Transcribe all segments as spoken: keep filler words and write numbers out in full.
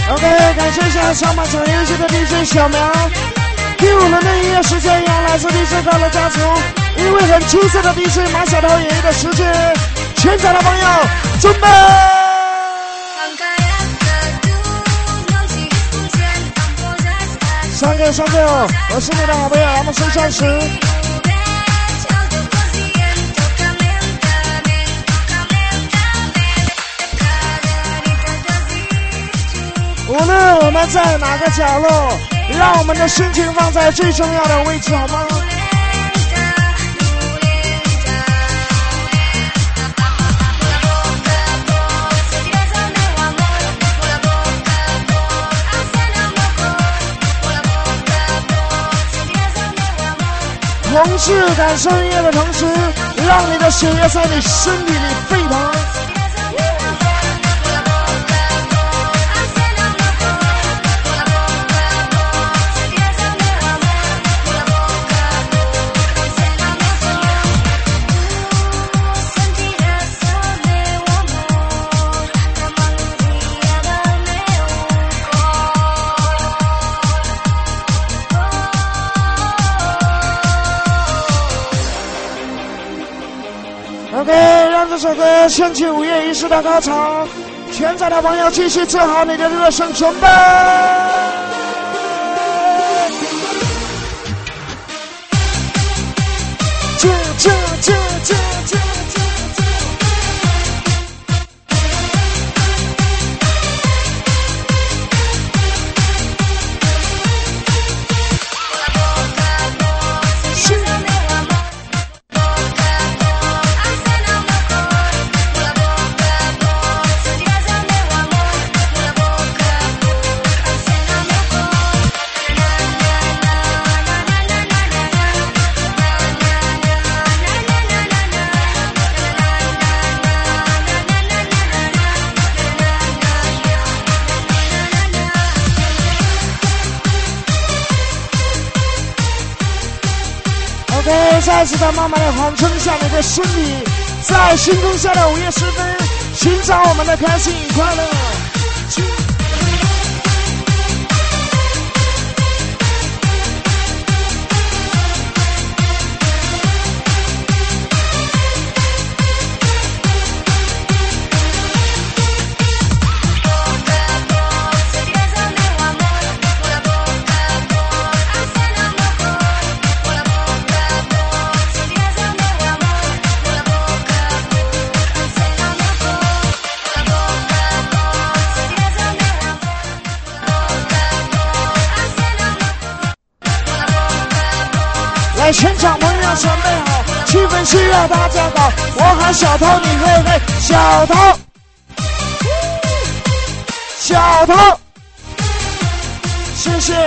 OK， 感谢一下上半场游戏的 D J 小苗。第五轮的音乐时间一样来自 D J 高的家族，一位很出色的 D J 马小头演绎的时间，全场的朋友准备。上个上个，我是你的好朋友，我们是钻石。无论我们在哪个角落，让我们的心情放在最重要的位置，好吗？同时感受音乐的同时，让你的血液在你身体里沸腾。OK， 让这首歌掀起午夜仪式的高潮，全场的朋友继续做好你的热身准备。这这这这这这OK， 再次在慢慢的缓冲下你的身体，在星空下的午夜时分，寻找我们的开心与快乐。来，全场朋友准备好，气氛需要大家搞。我喊小偷，你嘿嘿，小偷，小偷，谢谢。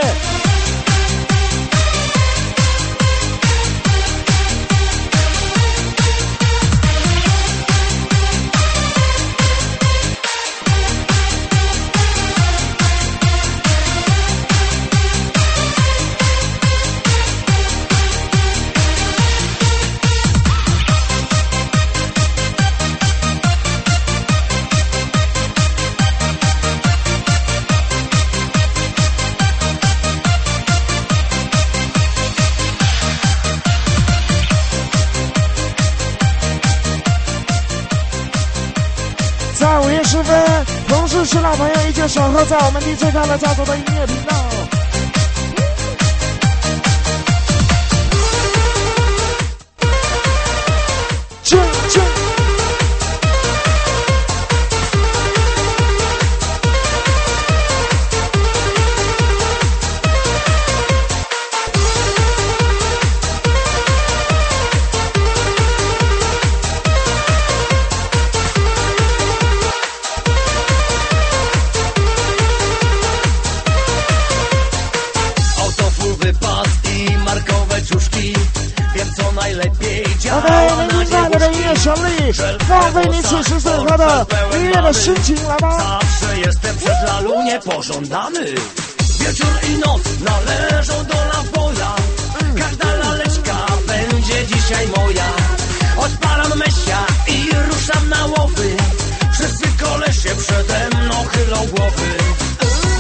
在午夜时分，同事新老朋友依旧守候在我们 D J 康乐家族的音乐频道。这这。OK， 聆听快乐的音乐旋律，放飞你此时此刻的音乐的心情，来吧。Wieczór i noc należą do naboja. Każda laleczka będzie dzisiaj moja. Odpalam mesia i ruszam na łowy. Wszyscy kolesie przede mną chylą głowy.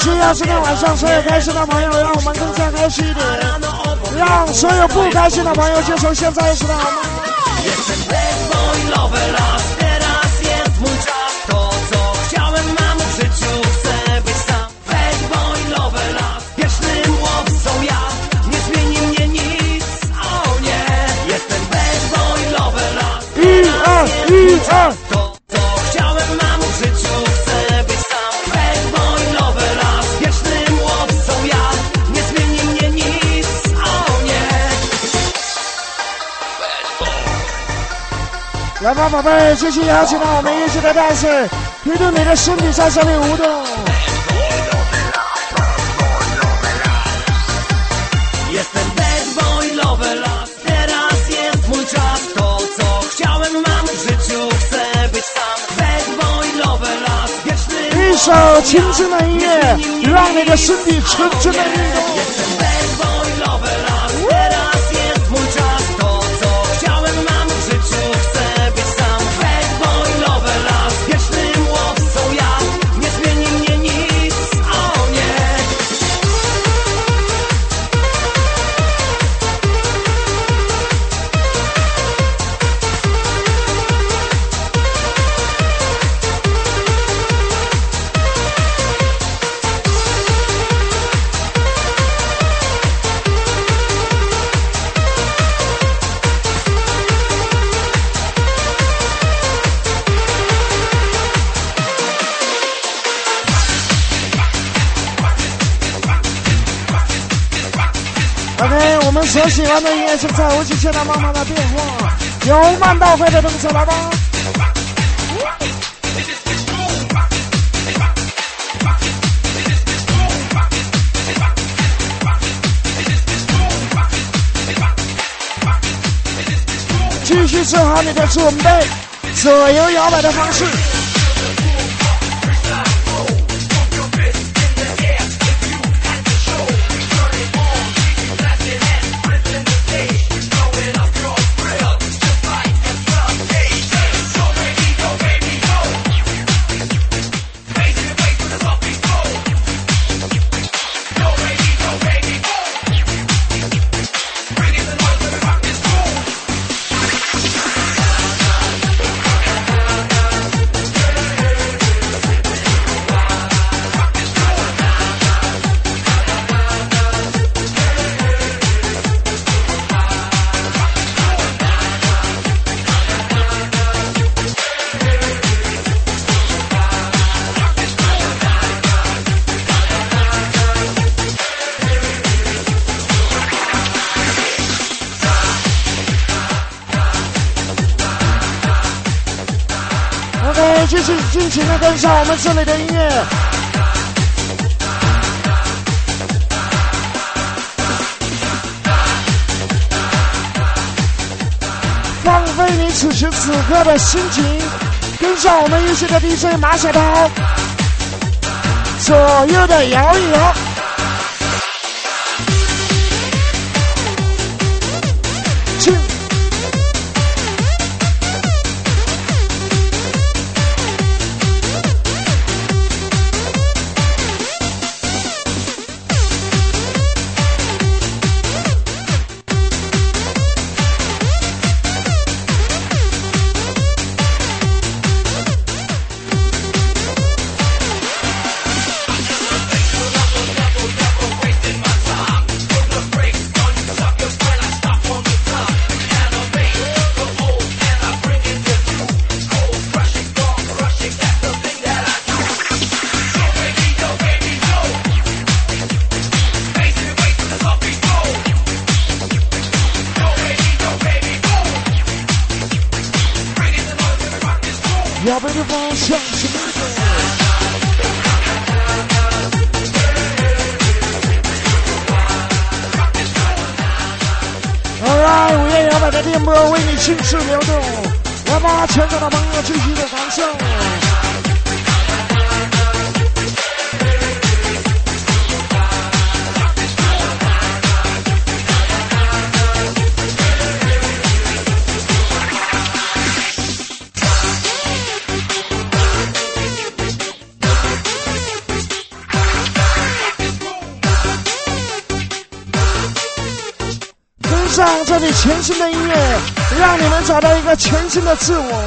续要今天晚上所有开心的朋友，让我们更加开心一点，让所有不开心的朋友就从现在开始的好吗？一二一二。来吧，宝贝，继续邀请到我们一起的大师，推动你的身体在这里舞动。一首轻轻的音乐，让你的身体纯纯的运动。OK， 我们所喜欢的音乐现在无极限的慢慢的变化，由慢到快的动作来吧。继续做好你的准备，左右摇摆的方式。OK， 继续尽情的跟上我们这里的音乐。放飞你此时此刻的心情，跟上我们一起的 D J 马小涛，左右的摇一摇。去。摇摆的方向是对的。Alright， 午夜摇摆的电波为你轻视流动，来吧，全场的朋友继续的感受。 立全新的音乐，让你们找到一个全新的自我。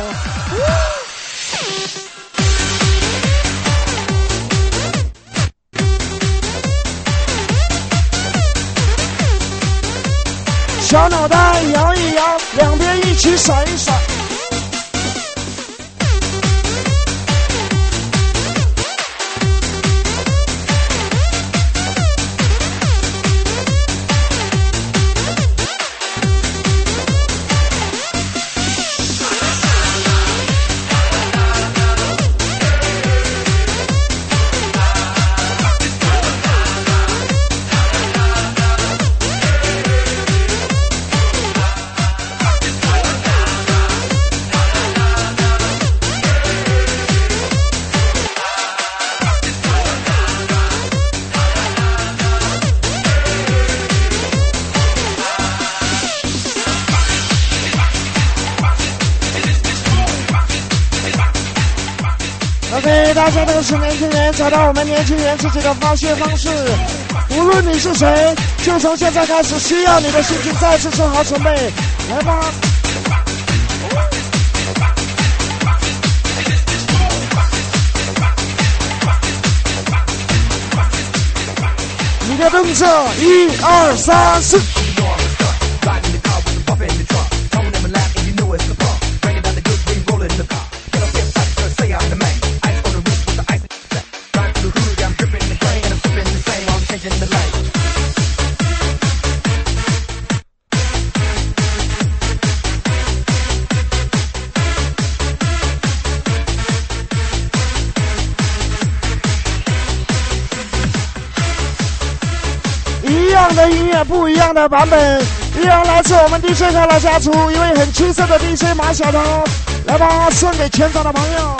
小脑袋摇一摇，两边一起甩一甩。OK， 大家都是年轻人，找到我们年轻人自己的发泄方式。无论你是谁，就从现在开始，需要你的心情再次做好准备，来吧！你的动作，一二三四。一样的音乐，不一样的版本，依然来自我们 D J 快乐家族一位很出色的 D J 马小彤，来吧，送给全场的朋友。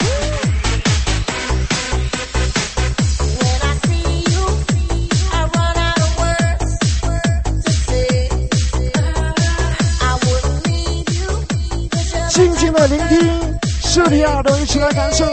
静静的聆听，竖起耳朵，一起来感受。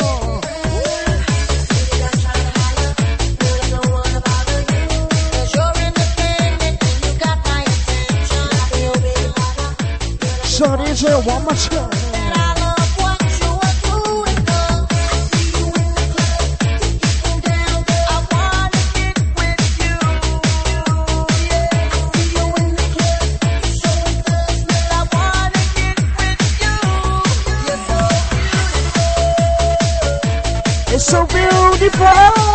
这里是王八车。It's so beautiful.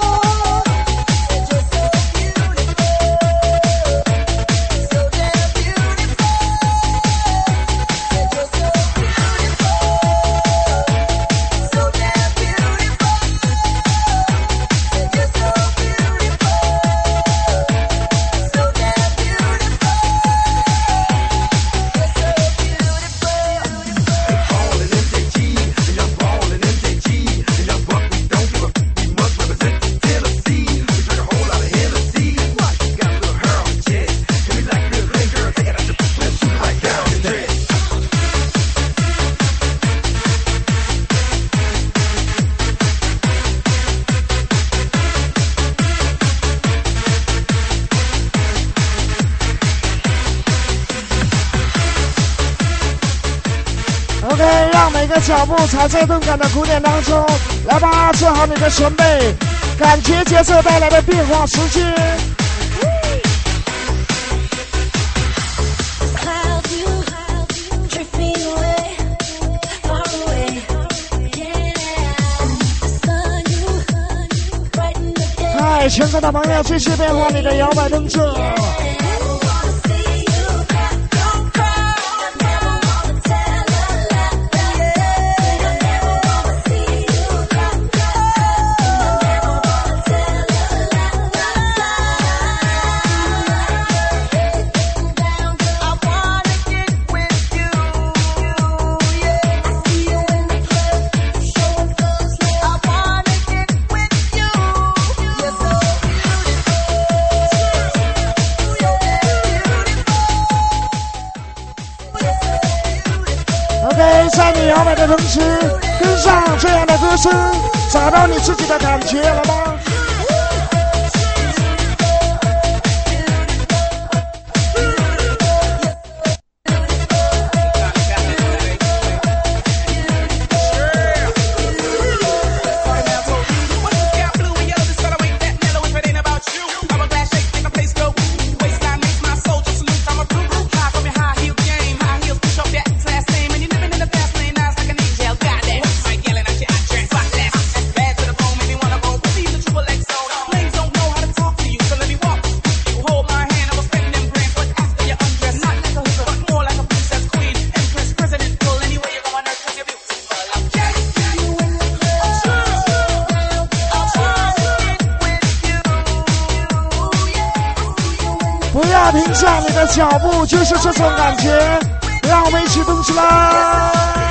OK， 让每个脚步踩在动感的鼓点当中，来吧，做好你的准备，感觉节奏带来的变化时间。嗨，全场的朋友，继续变化你的摇摆动作。OK， 在你摇摆的同时，跟上这样的歌声，找到你自己的感觉，了吗？ 停下你的脚步，就是这种感觉，让我们一起动起来。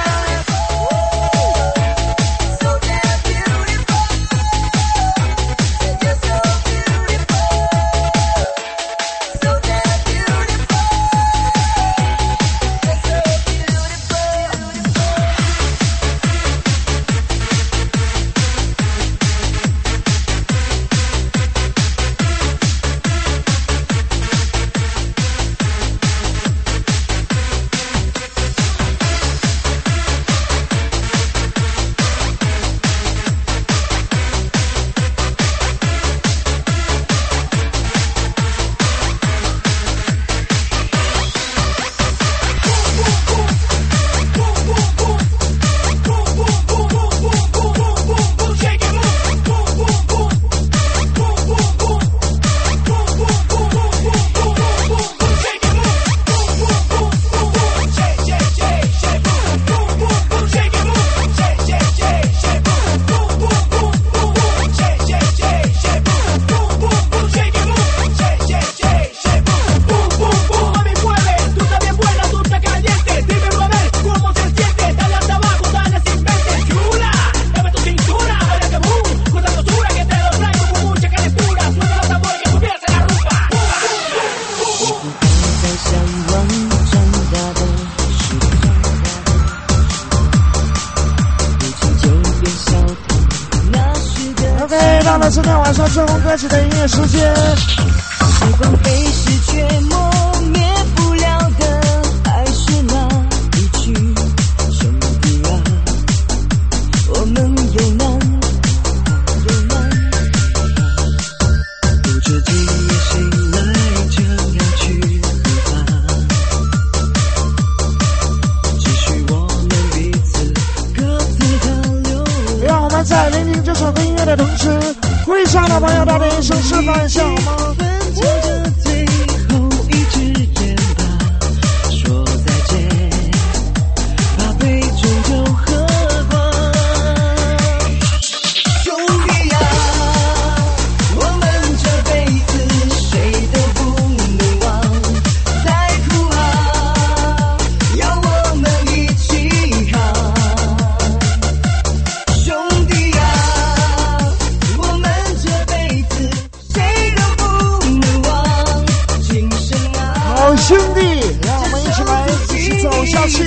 到了今天晚上最红歌曲的音乐时间。 时光飞逝却磨灭不了的，还是那一句兄弟啊，我们有难有难，不知今夜醒来将要去何方，只许我们彼此各自的流浪。 让我们在聆听这首歌音乐的同时，会上的朋友大点一声示范一下好吗？ 分享着最后一支烟吧，说再见，怕杯终究喝光。兄弟呀，我们这辈子谁都不能忘，再苦啊，要我们一起扛。兄弟呀，我们这辈子谁都不能忘，今生啊， 好兄弟，让我们一起来继续走下去。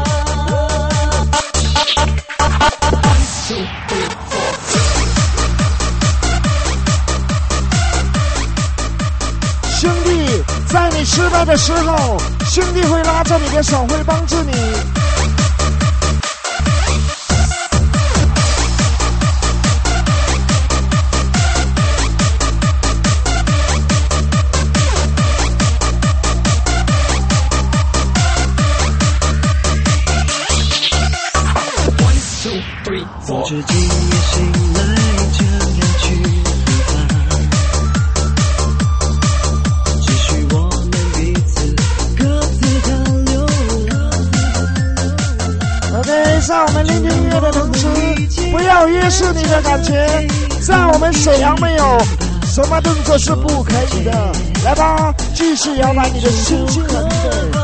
兄弟，在你失败的时候，兄弟会拉着你的手，会帮助你。 不知今夜醒来将要去何方，只许我们彼此各自的流浪。 OK， 在我们聆听音乐的同时，不要约束你的感觉，在我们沈阳没有什么动作是不可以的。来吧，继续摇摆你的心情和你的。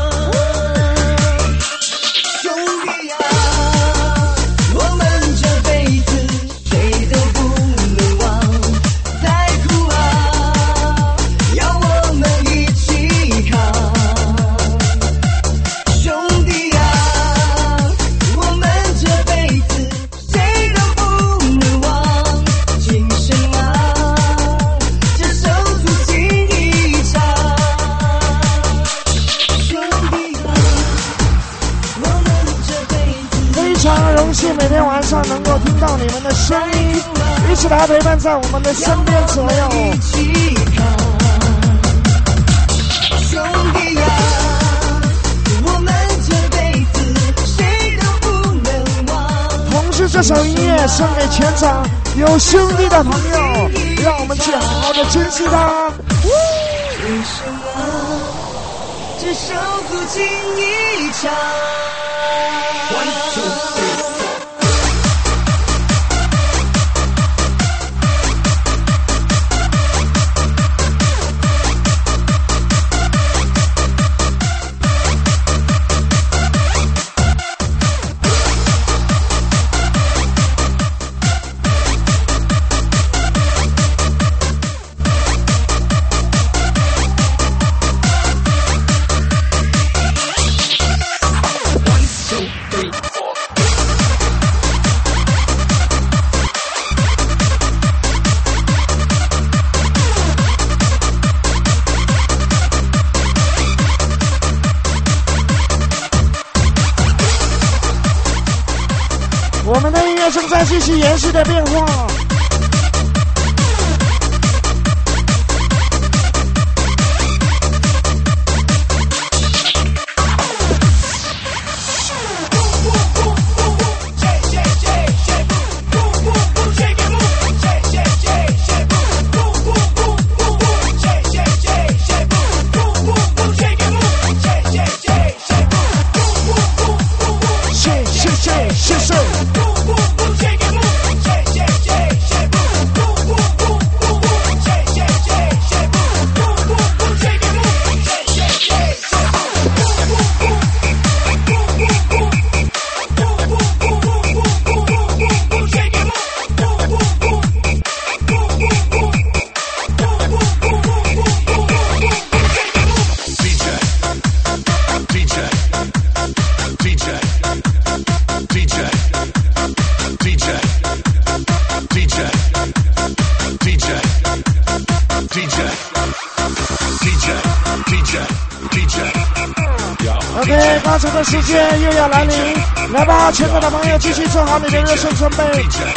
每天晚上能够听到你们的声音，一起来陪伴在我们的身边左右。 兄弟呀，我们这辈子谁都不能忘。 同时，这首音乐送给全场有兄弟的朋友，让我们去好好的珍惜它。 人生啊，只手足情一场。One, two, three. ，OK， 友正在继续延续的变化。OK， 高潮的时间又要来临，来吧，全国的朋友，继续做好你的热身准备。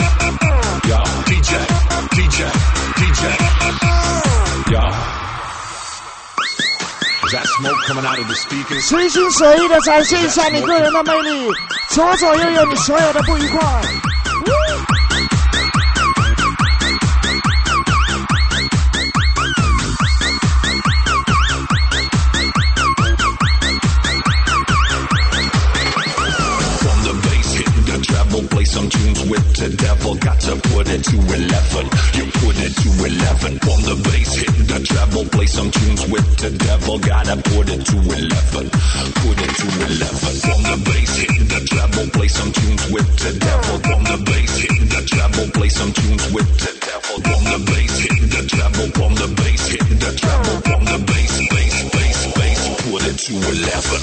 随心所欲的展现一下你个人的魅力，左左右右你所有的不愉快。 Play some tunes with the devil, got to put it to eleven. You put it to eleven. From the bass, hit the treble. Play some tunes with the devil, gotta put it to eleven. Put it to eleven. From the bass, hit the treble. Play some tunes with the devil. From the bass, hit the treble. Play some tunes with the devil. From the bass, hit the treble. From the bass, hit the treble. From the bass, bass, bass, bass. Put it to eleven.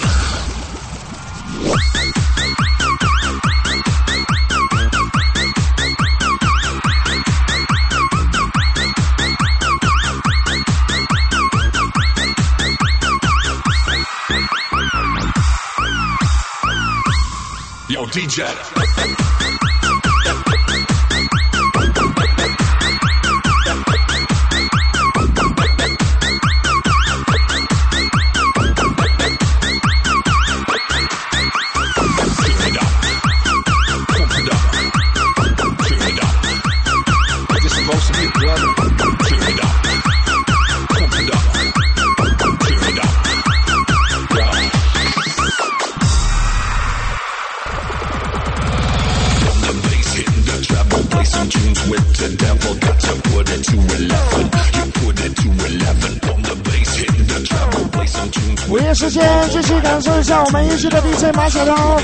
Yo, D J. 午夜时间，继续感受一下我们一期的 D J 马小涛。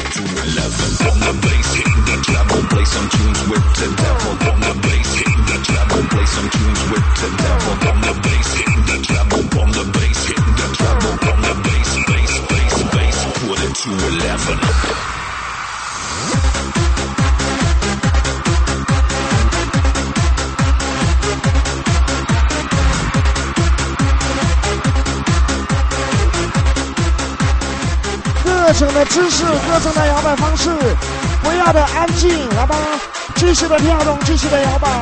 各种的姿势，各种的摇摆方式，不要的安静，来吧，继续的跳动，继续的摇摆。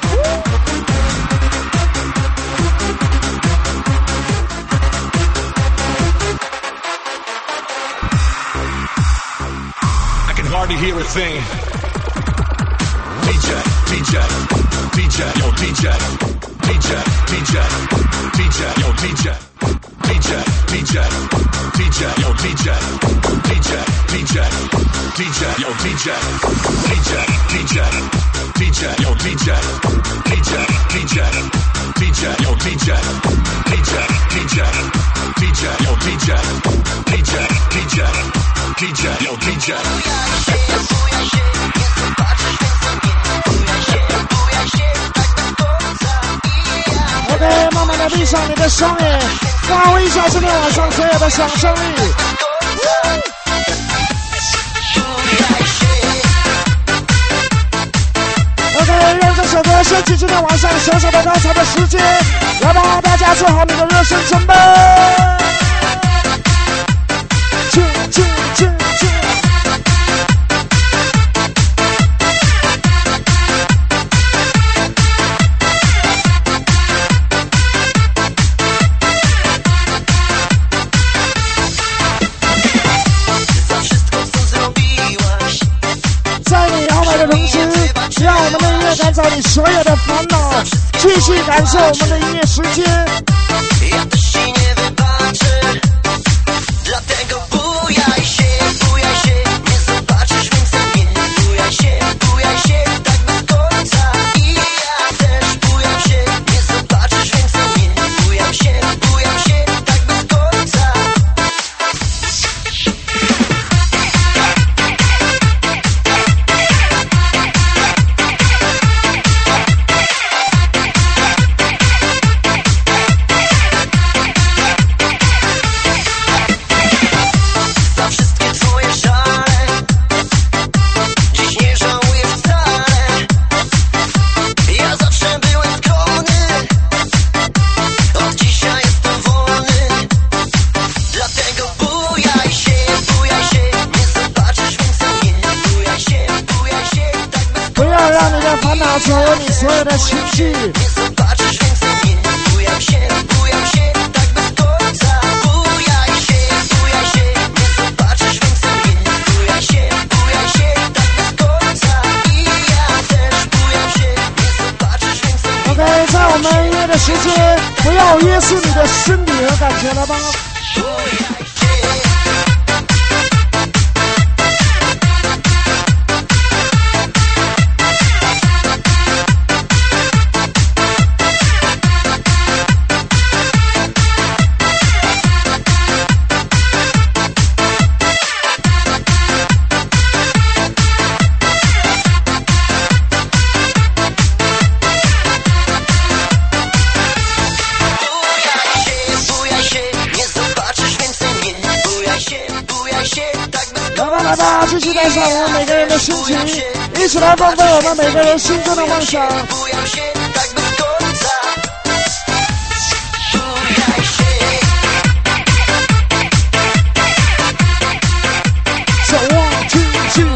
I can hardly hear a thing. D J, D J, D J, yo D J, D J, D J, D J, yo D J, D J, D J, D J, yo D J, D J, D J, D J, yo D J, D J, D J, D J, yo D J, D J, D J, D J, yo D J, D J, D J, D J, yo D J, D J, D J, D J, yo D J。 OK， 慢慢的闭上你的双眼，发挥一下今天晚上所有的想象力。OK， 让这首歌掀起今天晚上小小的高潮的时间，来吧，大家做好你的热身准备。进进进进。 赶走你所有的烦恼，继续感受我们的音乐时间。所有你所有的情绪，OK， 在我们音乐的时间，不要约束你的身体和感觉了吧。来吧，继续带上我们每个人的心情，一起来放飞我们每个人心中的梦想。So one two two。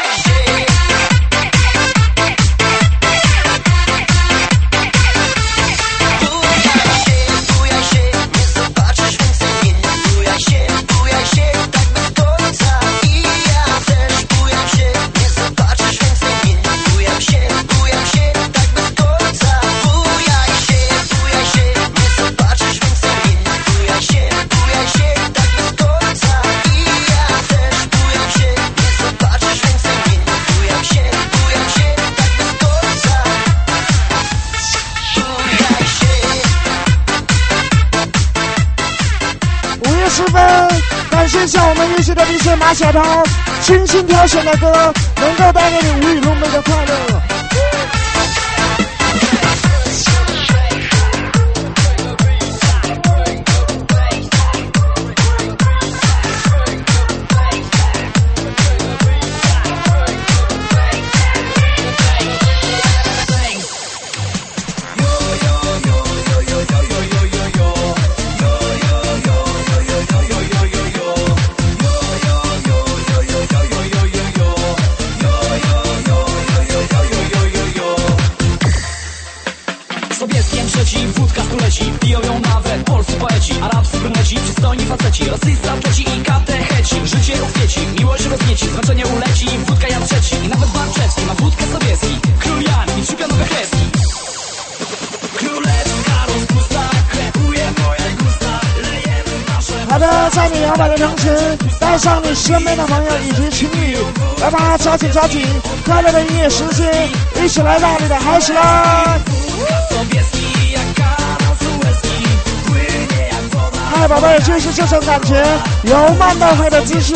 十分感谢向我们优秀的 D J 马小涛精心挑选的歌，能够带给你无与伦比的快乐。好的，在你摇摆的同时，带上你身边的朋友以及情侣，来吧，抓紧抓紧，快乐的音乐时间，一起来到你的海市啦！嗨，宝贝，就是这种感觉，由慢到快的姿势。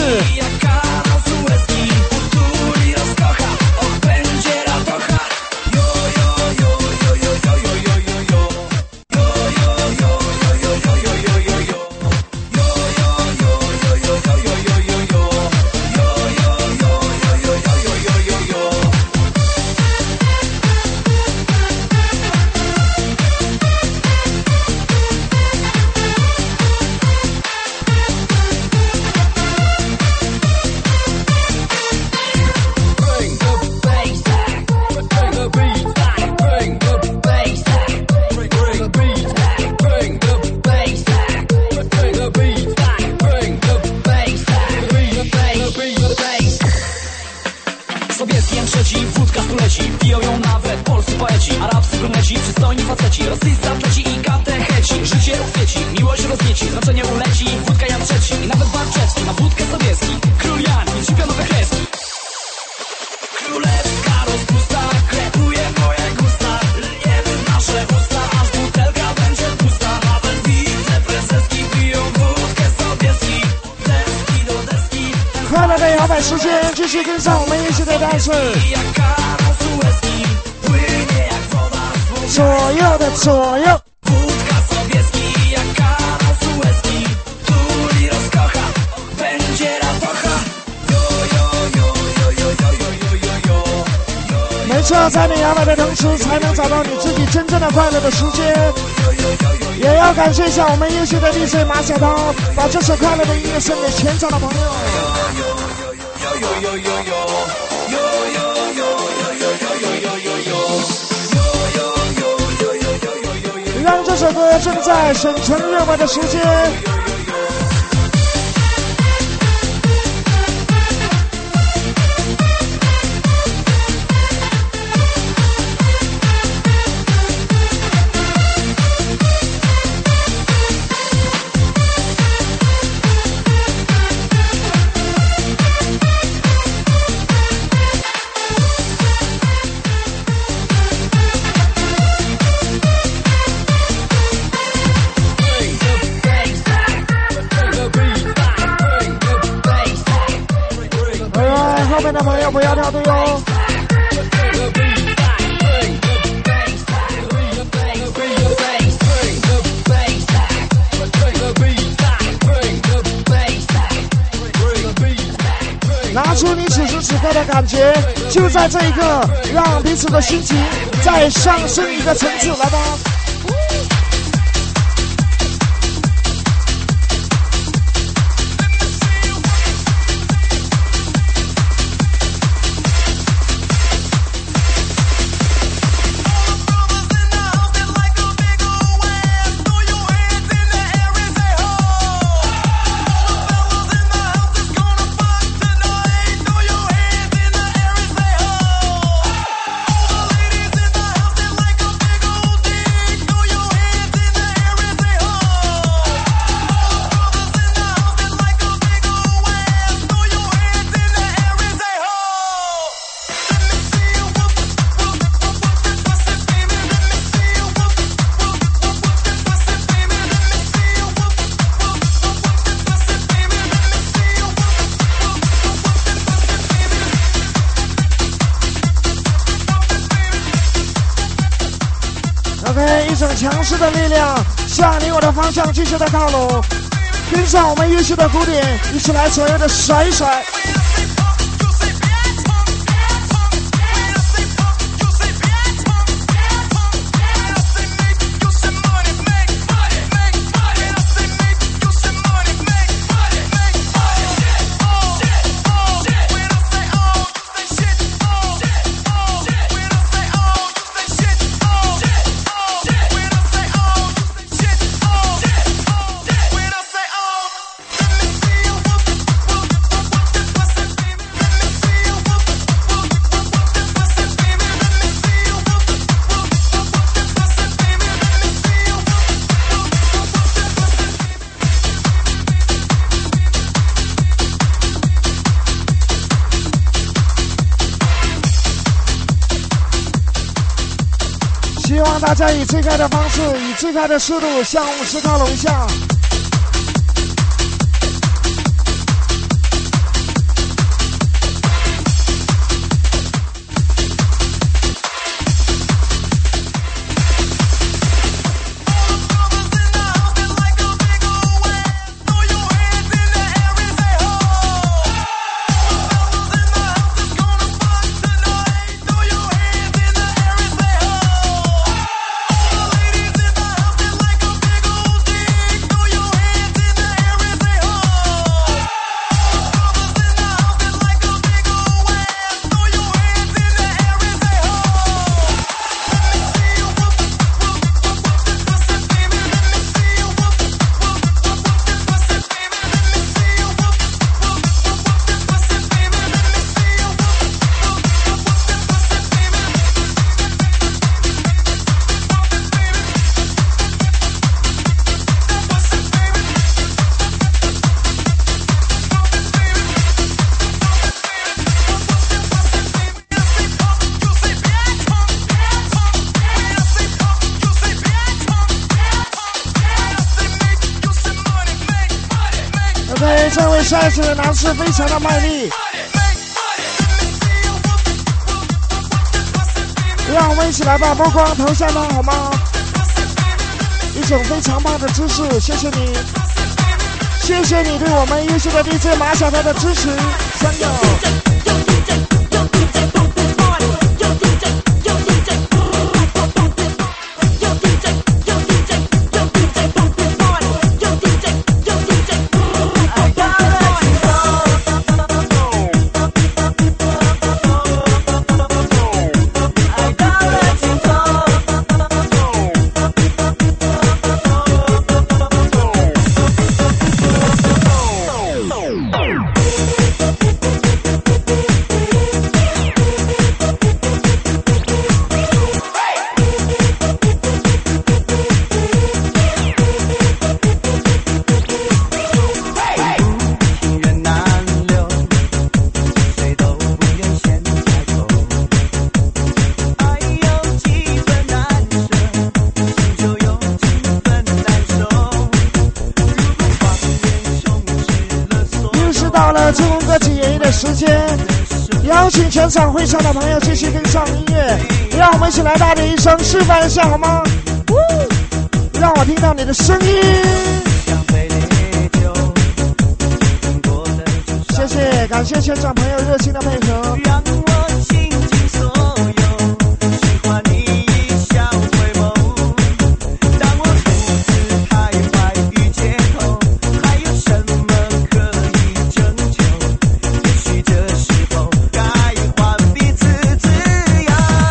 tu leci. Piją nawet polscy poeci, arabscy bruneci, przystojni faceci, rosyjscy atleci i katecheci. Życie uchwieci, miłość roznieci, znaczenie uleci. Wódka Jan trzeci i nawet Barczewski ma wódkę Sobieski. Król Jan i trzy pionowe kreski. Królewska rozpusta kretuje moje gusta. Lniemy w nasze usta, aż butelka będzie pusta. Nawet wiceprezeski piją wódkę Sobieski. Deski do deski. 快乐的摇摆时间，继续跟上我们一起的单词。左右的左右。 Wódka Sobieski jak kanał Suezki. Tuli rozkocha, będzie radocha. Jo, jo, jo, jo, jo, jo, jo, jo, jo, jo. 没错，在你摇摆的同时，才能找到你自己真正的快乐的时间。也要感谢一下我们优秀的 D J 马小涛，把这首快乐的音乐送给全场的朋友。让这首歌正在省城热播的时间。后面的朋友不要跳队哦。拿出你此时此刻的感觉，就在这一刻，让彼此的心情再上升一个层次，来吧。OK， 一种强势的力量向你我的方向继续的靠拢，跟上我们优秀的鼓点，一起来左右的甩一甩。希望大家以最快的方式，以最快的速度向舞池靠拢一下。 赛事男士非常的卖力，让我们一起来把目光投向他好吗？一种非常棒的姿势，谢谢你，谢谢你对我们优秀的 D J 马小涛的支持，加油！时间，邀请全场会场的朋友继续跟上音乐，让我们一起来大点一声示范一下好吗？让我听到你的声音。谢谢，感谢全场朋友热情的配合。让我倾尽所有，喜欢你一笑回眸。当我独自徘徊于街头，还有什么可以拯救？这时候该还彼此自由，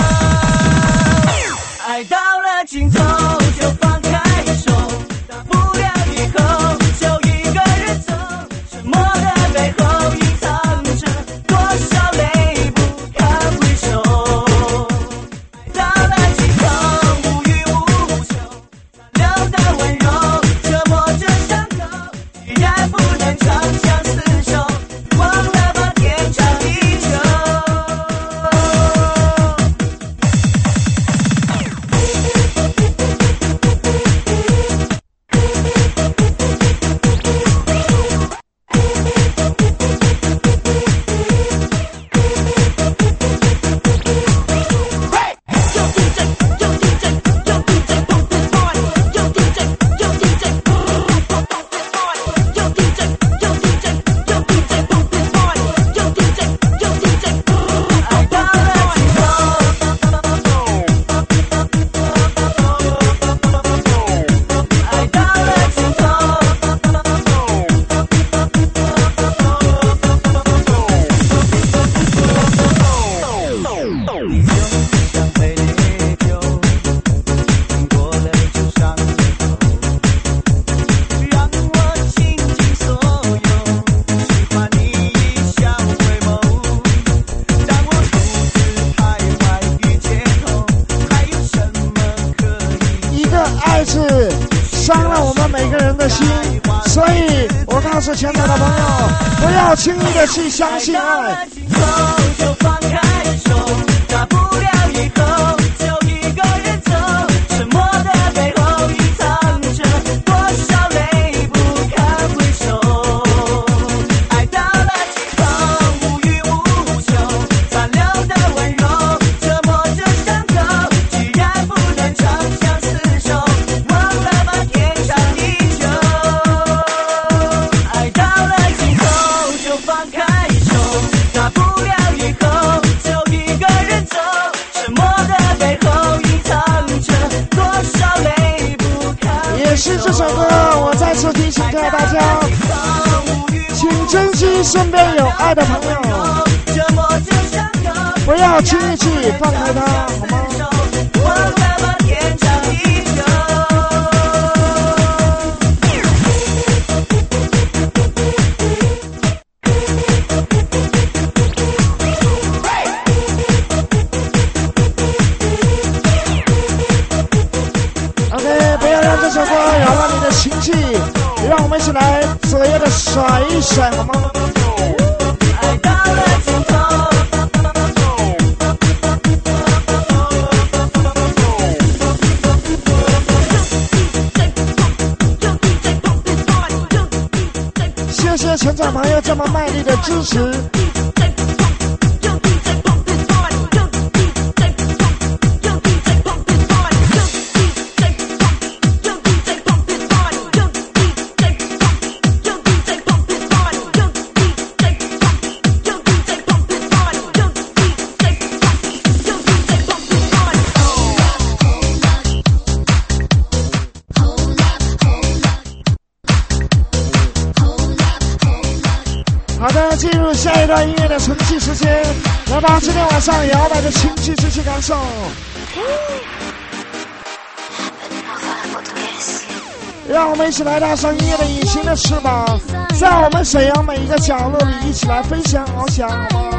爱到了尽头就放开手，大不了以后就一个人走，沉默的背后隐藏着多少泪不堪回首，爱到了尽头无欲无求，残留的温柔折磨着伤口，既然不能长相厮守，忘了吧天长地久。全场的朋友，不要轻易的去相信爱。就放开手，大不了以后就一个人走，沉默的背后隐藏着多少泪不堪回首。爱到了尽头无欲无求，残留的温柔折磨着伤口，既然不能长相厮守，忘了吧天长地久。放开手，大不了以后就一个人走，沉默的背后隐藏着多少泪不堪。也是这首歌，我再次提醒各位大家，请珍惜身边有爱的朋友，不要轻易去放开他，好吗？忘了吧天长地久。这首歌扰乱你的情绪，让我们一起来左右的甩一甩，好吗？爱到了尽头。谢谢现场朋友这么卖力的支持。好的，进入下一段音乐的纯气时间，来吧，今天晚上摇摆的情绪继续感受。让我们一起来踏上音乐的隐形的翅膀，在我们沈阳每一个角落里一起来分享翱翔，好吗？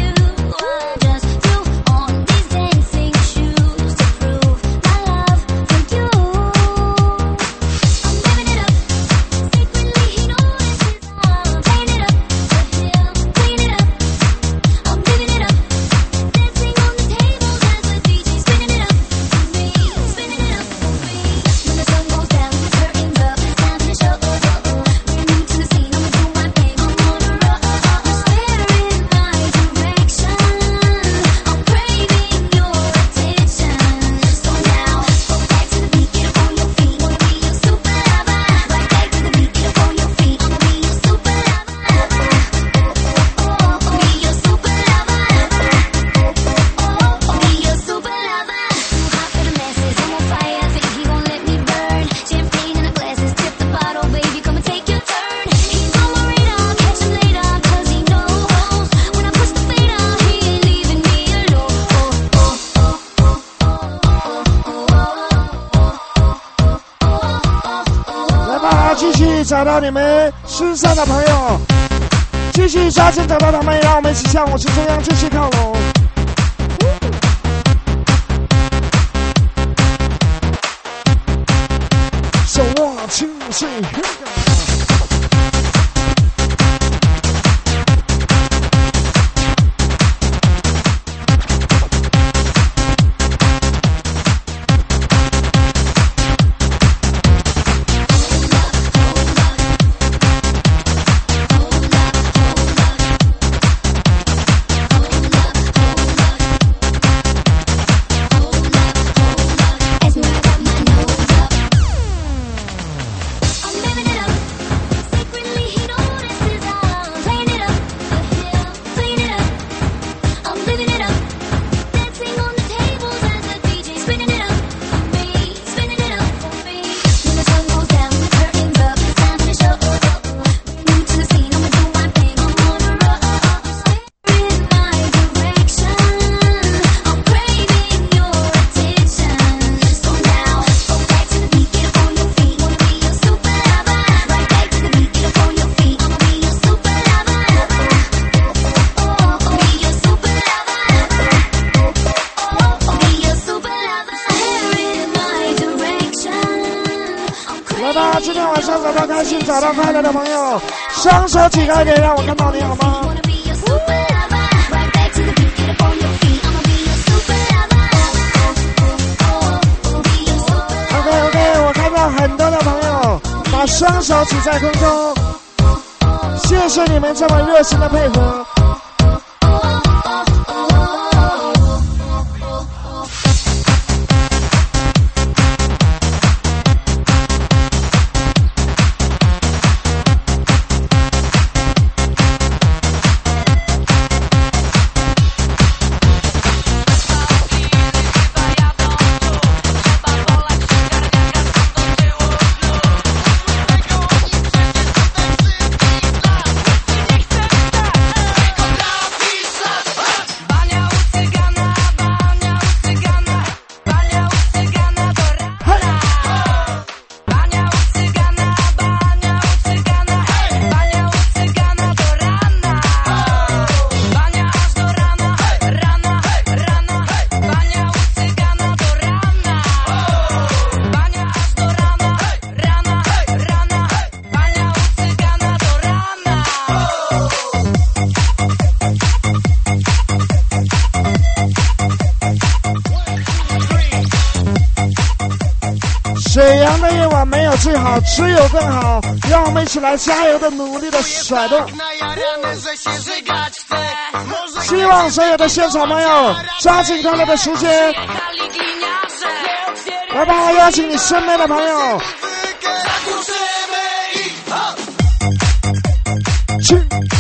找到你们失散的朋友，继续抓紧找到他们，让我们一起向我是中央继续靠拢。手握清水。找到快乐的朋友，双手举高一点，让我看到你好吗 ？OK OK， 我看到很多的朋友把双手举在空中，谢谢你们这么热情的配合。 沈阳的夜晚没有最好，只有更好。让我们一起来加油的、努力的甩动。希望所有的现场朋友抓紧快乐的时间，来吧，邀请你身边的朋友去。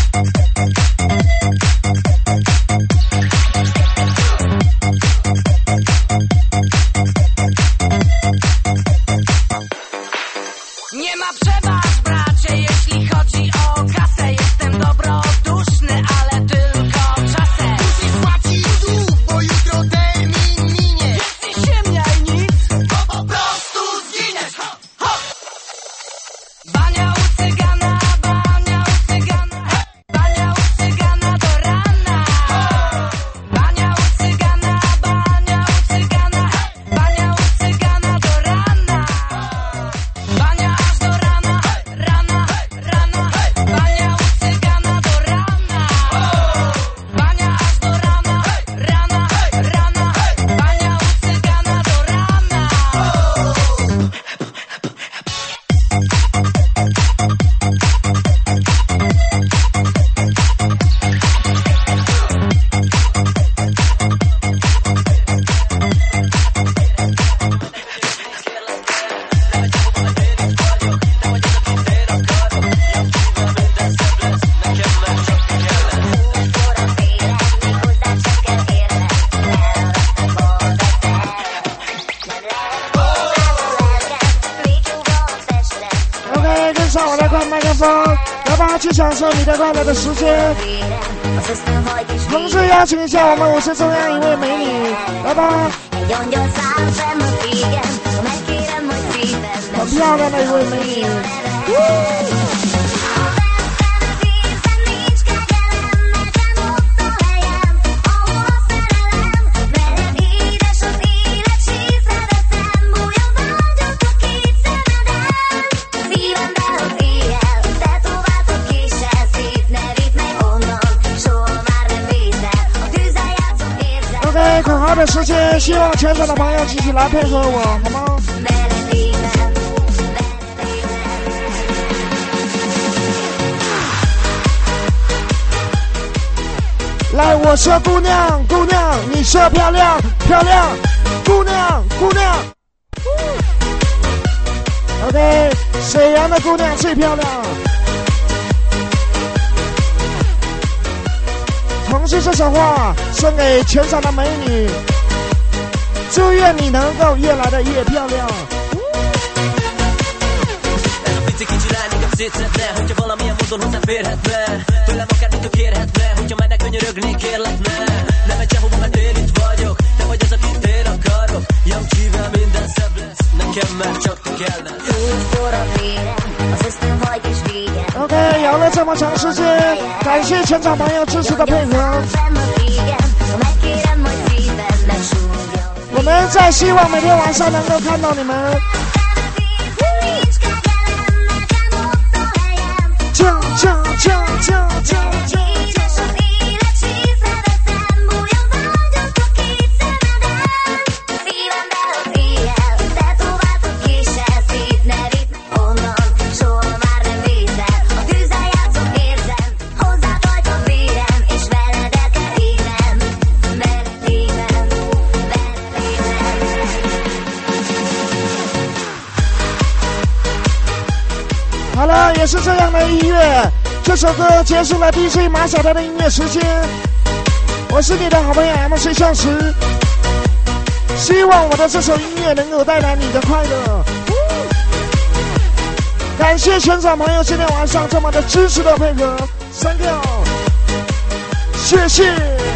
Nie ma przebacz, bracie, jeśli chodzi o kasę. Jestem dobroduszny, ale tylko czasem. Musisz płacić dług, bo jutro termin minie. Więc nie ciemniaj nic, bo po prostu zginiesz. Ho, ho. Bania u cygana, bania u cygana, bania u cygana do rana. Bania u cygana, bania u cygana, bania u cygana do rana. Bania aż do rana, rana, rana. Bania u cygana do rana. Bania aż do rana, rana, rana. Bania u cygana do rana. OK， 跟上我来快麦克风，来吧，去享受你的快乐的时间。同时邀请一下我们舞池中央一位美女，来吧，很漂亮的一位美女。OK， 很好的时间，希望全场的朋友继续来配合我，好吗？来，我说姑娘，姑娘，你说漂亮，漂亮，姑娘，姑娘。OK， 沈阳的姑娘最漂亮。同时，这首话送给全场的美女，祝愿你能够越来的越漂亮。OK， 摇了这么长时间，感谢全场朋友支持的配合。我们在希望每天晚上能够看到你们。锵锵锵锵锵锵！好了，也是这样的音乐，这首歌结束了 D J 马小跳的音乐时间。我是你的好朋友 M C 相识，希望我的这首音乐能够带来你的快乐。感谢全场朋友今天晚上这么的支持的配合 ，Thank you， 谢谢。